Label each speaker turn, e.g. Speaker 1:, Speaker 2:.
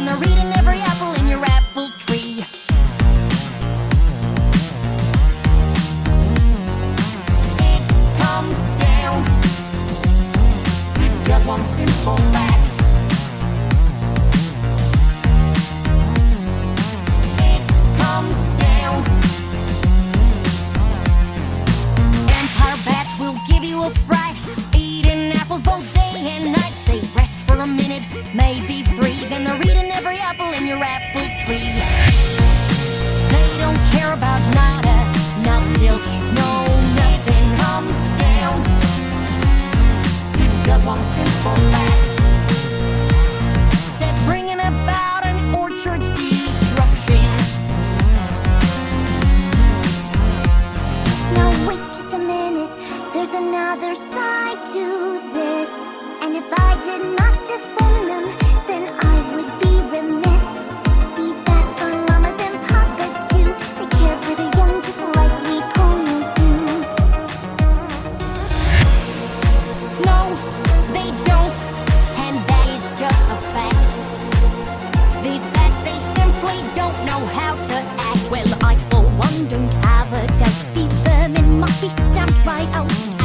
Speaker 1: then they're eating every apple in your apple tree. It comes down to just one simple fact. It comes down. Vampire bats will give you a fright, eating apples both day and night. They rest for a minute, maybe three, then they're eating every apple in your apple tree. They don't care about nada, not zilch, no nothing. It comes down to just one simple fact. Said bringing about an orchard's destruction.
Speaker 2: Now wait just a minute, there's another side to this. And if I did not defend them, then I would be remiss. These bats are mamas and papas too. They care for their young just like we ponies do.
Speaker 1: No, they don't, and that is just a fact. These bats, they simply don't know how to act.
Speaker 2: Well, I for one don't have a doubt. These vermin must be stamped right out.